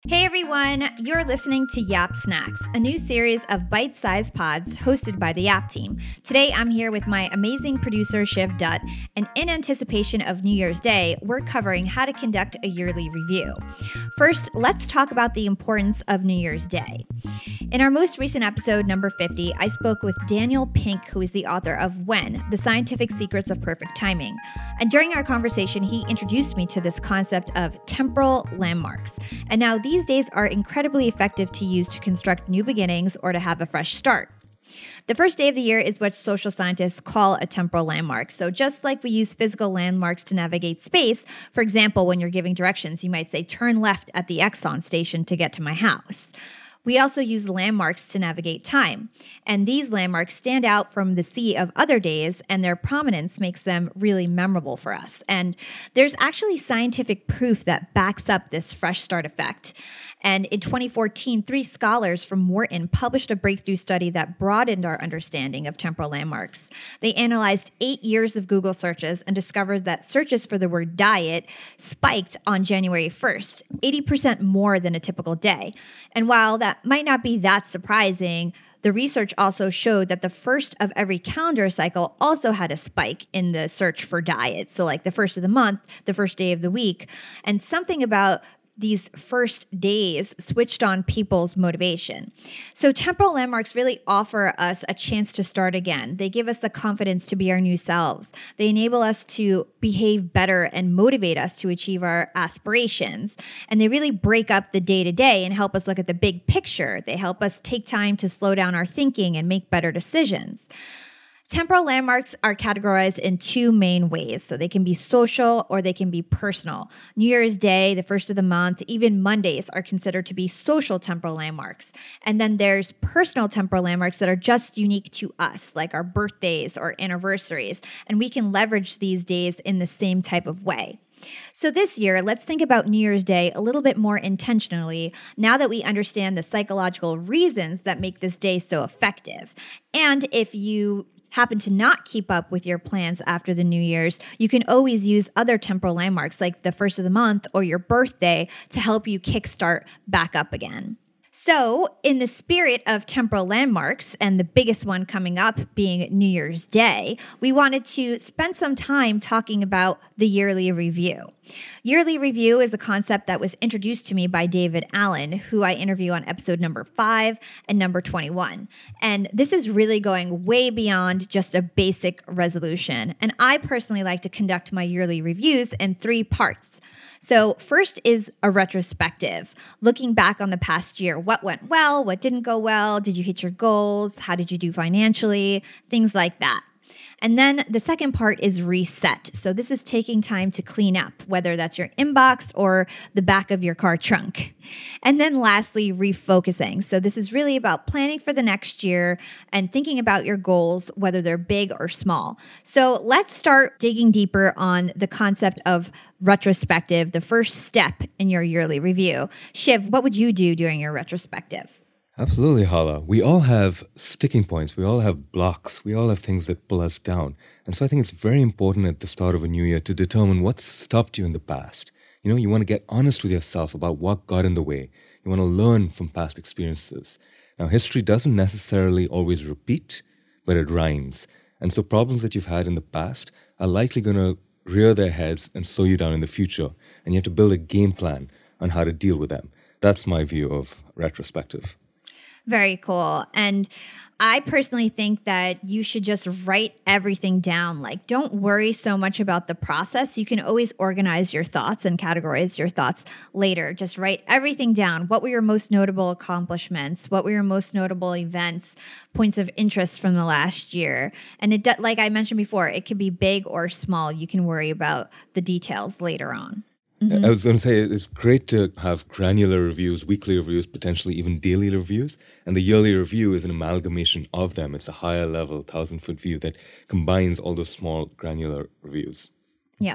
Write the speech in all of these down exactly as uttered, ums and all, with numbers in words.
Hey everyone, you're listening to Yap Snacks, a new series of bite-sized pods hosted by the Yap team. Today I'm here with my amazing producer Shiv Dutt, and in anticipation of New Year's Day, we're covering how to conduct a yearly review. First, let's talk about the importance of New Year's Day. In our most recent episode, number fifty, I spoke with Daniel Pink, who is the author of When: The Scientific Secrets of Perfect Timing. And during our conversation, he introduced me to this concept of temporal landmarks. And now these days are incredibly effective to use to construct new beginnings or to have a fresh start. The first day of the year is what social scientists call a temporal landmark. So just like we use physical landmarks to navigate space, for example, when you're giving directions, you might say, turn left at the Exxon station to get to my house. We also use landmarks to navigate time, and these landmarks stand out from the sea of other days, and their prominence makes them really memorable for us. And there's actually scientific proof that backs up this fresh start effect. And in twenty fourteen, three scholars from Wharton published a breakthrough study that broadened our understanding of temporal landmarks. They analyzed eight years of Google searches and discovered that searches for the word diet spiked on January first, eighty percent more than a typical day. And while that might not be that surprising, the research also showed that the first of every calendar cycle also had a spike in the search for diet. So like the first of the month, the first day of the week, and something about these first days switched on people's motivation. So temporal landmarks really offer us a chance to start again. They give us the confidence to be our new selves. They enable us to behave better and motivate us to achieve our aspirations. And they really break up the day-to-day and help us look at the big picture. They help us take time to slow down our thinking and make better decisions. Temporal landmarks are categorized in two main ways. So they can be social or they can be personal. New Year's Day, the first of the month, even Mondays are considered to be social temporal landmarks. And then there's personal temporal landmarks that are just unique to us, like our birthdays or anniversaries. And we can leverage these days in the same type of way. So this year, let's think about New Year's Day a little bit more intentionally now that we understand the psychological reasons that make this day so effective. And if you happen to not keep up with your plans after the New Year's, you can always use other temporal landmarks like the first of the month or your birthday to help you kickstart back up again. So, in the spirit of temporal landmarks, and the biggest one coming up being New Year's Day, we wanted to spend some time talking about the yearly review. Yearly review is a concept that was introduced to me by David Allen, who I interview on episode number five and number twenty-one. And this is really going way beyond just a basic resolution. And I personally like to conduct my yearly reviews in three parts. So first is a retrospective, looking back on the past year. What went well? What didn't go well? Did you hit your goals? How did you do financially? Things like that. And then the second part is reset. So this is taking time to clean up, whether that's your inbox or the back of your car trunk. And then lastly, refocusing. So this is really about planning for the next year and thinking about your goals, whether they're big or small. So let's start digging deeper on the concept of retrospective, the first step in your yearly review. Shiv, what would you do during your retrospective? Absolutely, Hala. We all have sticking points. We all have blocks. We all have things that pull us down. And so I think it's very important at the start of a new year to determine what's stopped you in the past. You know, you want to get honest with yourself about what got in the way. You want to learn from past experiences. Now, history doesn't necessarily always repeat, but it rhymes. And so problems that you've had in the past are likely going to rear their heads and slow you down in the future. And you have to build a game plan on how to deal with them. That's my view of retrospective. Very cool. And I personally think that you should just write everything down. Like, don't worry so much about the process. You can always organize your thoughts and categorize your thoughts later. Just write everything down. What were your most notable accomplishments? What were your most notable events, points of interest from the last year? And it, like I mentioned before, it could be big or small. You can worry about the details later on. Mm-hmm. I was going to say it's great to have granular reviews, weekly reviews, potentially even daily reviews. And the yearly review is an amalgamation of them. It's a higher level, thousand-foot view that combines all those small granular reviews. Yeah.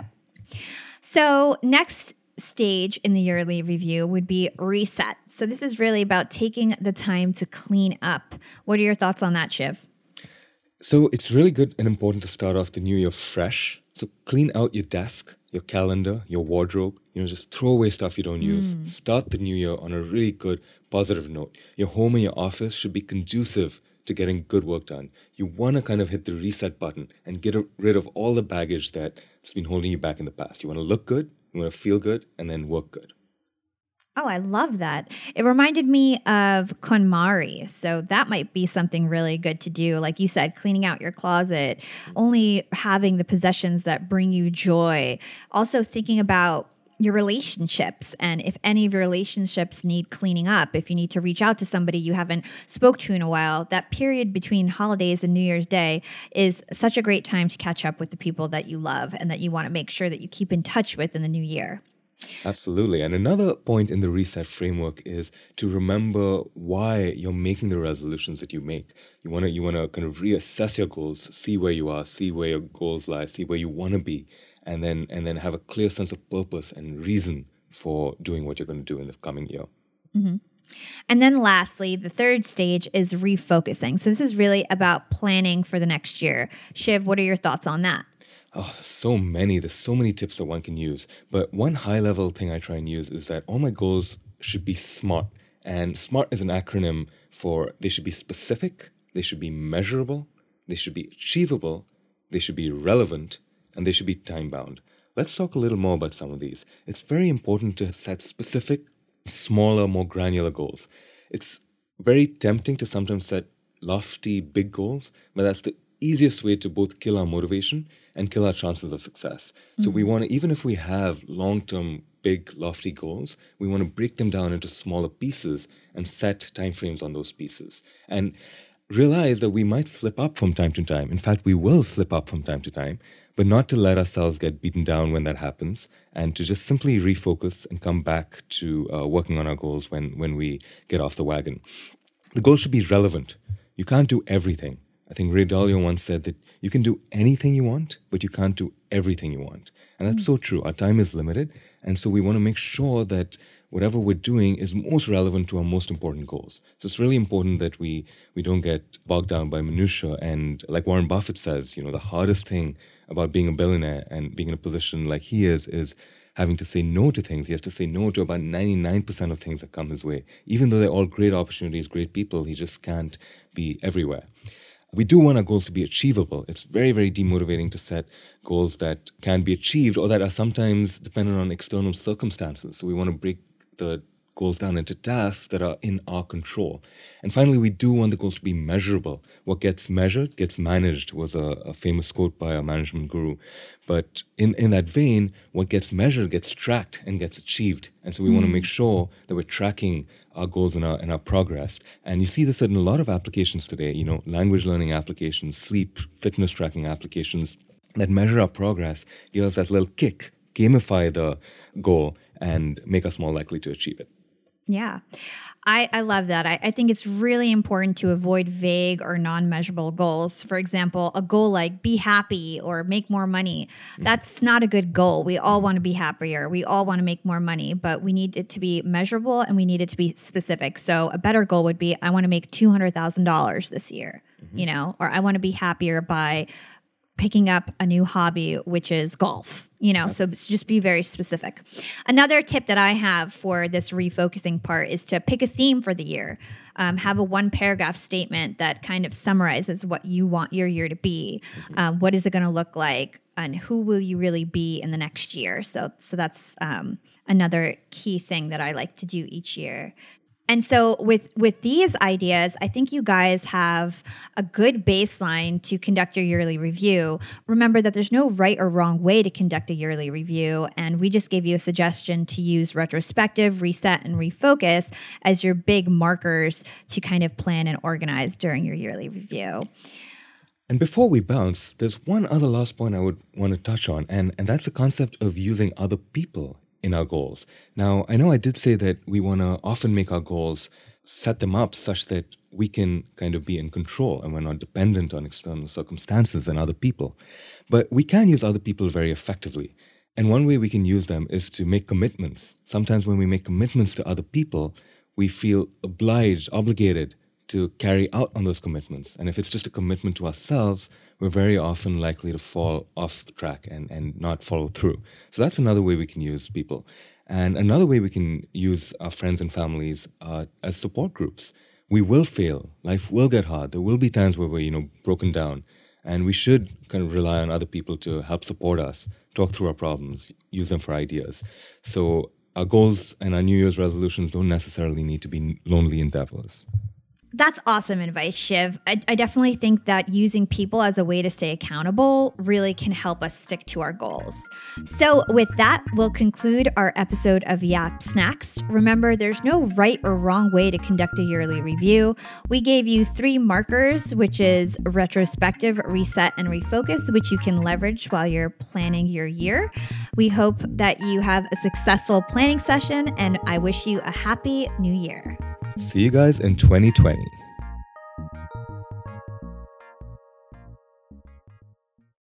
So next stage in the yearly review would be reset. So this is really about taking the time to clean up. What are your thoughts on that, Shiv? So it's really good and important to start off the new year fresh. So clean out your desk, your calendar, your wardrobe, You know, just throw away stuff you don't use. Start the new year on a really good, positive note. Your home and your office should be conducive to getting good work done. You want to kind of hit the reset button and get rid of all the baggage that's been holding you back in the past. You want to look good, you want to feel good, and then work good. Oh, I love that. It reminded me of KonMari. So that might be something really good to do. Like you said, cleaning out your closet, only having the possessions that bring you joy. Also thinking about your relationships, and if any of your relationships need cleaning up, if you need to reach out to somebody you haven't spoke to in a while, that period between holidays and New Year's Day is such a great time to catch up with the people that you love and that you want to make sure that you keep in touch with in the new year. Absolutely. And another point in the reset framework is to remember why you're making the resolutions that you make. You want to you want to kind of reassess your goals, see where you are, see where your goals lie, see where you want to be, and then and then have a clear sense of purpose and reason for doing what you're going to do in the coming year. Mm-hmm. And then lastly, the third stage is refocusing. So this is really about planning for the next year. Shiv, what are your thoughts on that? Oh, there's so many. There's so many tips that one can use. But one high-level thing I try and use is that all my goals should be SMART. And SMART is an acronym for they should be specific, they should be measurable, they should be achievable, they should be relevant, and they should be time-bound. Let's talk a little more about some of these. It's very important to set specific, smaller, more granular goals. It's very tempting to sometimes set lofty, big goals, but that's the easiest way to both kill our motivation and kill our chances of success. So mm-hmm. we want to, even if we have long-term, big, lofty goals, we want to break them down into smaller pieces and set timeframes on those pieces. And realize that we might slip up from time to time. In fact, we will slip up from time to time, but not to let ourselves get beaten down when that happens, and to just simply refocus and come back to uh, working on our goals when, when we get off the wagon. The goal should be relevant. You can't do everything. I think Ray Dalio once said that you can do anything you want, but you can't do everything you want. And that's mm. so true. Our time is limited. And so we want to make sure that whatever we're doing is most relevant to our most important goals. So it's really important that we we don't get bogged down by minutiae. And like Warren Buffett says, you know, the hardest thing about being a billionaire and being in a position like he is, is having to say no to things. He has to say no to about ninety-nine percent of things that come his way. Even though they're all great opportunities, great people, he just can't be everywhere. We do want our goals to be achievable. It's very, very demotivating to set goals that can be achieved or that are sometimes dependent on external circumstances. So we want to break the goals down into tasks that are in our control. And finally, we do want the goals to be measurable. What gets measured gets managed was a, a famous quote by a management guru. But in, in that vein, what gets measured gets tracked and gets achieved. And so we mm. want to make sure that we're tracking our goals and our, and our progress. And you see this in a lot of applications today, you know, language learning applications, sleep, fitness tracking applications that measure our progress, give us that little kick, gamify the goal, and make us more likely to achieve it. Yeah, I, I love that. I, I think it's really important to avoid vague or non-measurable goals. For example, a goal like be happy or make more money. That's not a good goal. We all want to be happier. We all want to make more money, but we need it to be measurable and we need it to be specific. So a better goal would be, I want to make two hundred thousand dollars this year, mm-hmm. you know, or I want to be happier by picking up a new hobby, which is golf, you know, so just be very specific. Another tip that I have for this refocusing part is to pick a theme for the year. Um, have a one paragraph statement that kind of summarizes what you want your year to be. Mm-hmm. Um, what is it going to look like? And who will you really be in the next year? So, so that's um, another key thing that I like to do each year. And so with, with these ideas, I think you guys have a good baseline to conduct your yearly review. Remember that there's no right or wrong way to conduct a yearly review. And we just gave you a suggestion to use retrospective, reset, and refocus as your big markers to kind of plan and organize during your yearly review. And before we bounce, there's one other last point I would want to touch on, and, and that's the concept of using other people in our goals. Now, I know I did say that we want to often make our goals, set them up such that we can kind of be in control and we're not dependent on external circumstances and other people. But we can use other people very effectively. And one way we can use them is to make commitments. Sometimes when we make commitments to other people, we feel obliged, obligated to carry out on those commitments. And if it's just a commitment to ourselves, we're very often likely to fall off the track and, and not follow through. So that's another way we can use people. And another way we can use our friends and families uh, as support groups. We will fail. Life will get hard. There will be times where we're, you know, broken down. And we should kind of rely on other people to help support us, talk through our problems, use them for ideas. So our goals and our New Year's resolutions don't necessarily need to be lonely endeavors. That's awesome advice, Shiv. I, I definitely think that using people as a way to stay accountable really can help us stick to our goals. So with that, we'll conclude our episode of Yap Snacks. Remember, there's no right or wrong way to conduct a yearly review. We gave you three markers, which is retrospective, reset, and refocus, which you can leverage while you're planning your year. We hope that you have a successful planning session, and I wish you a happy new year. See you guys in twenty twenty.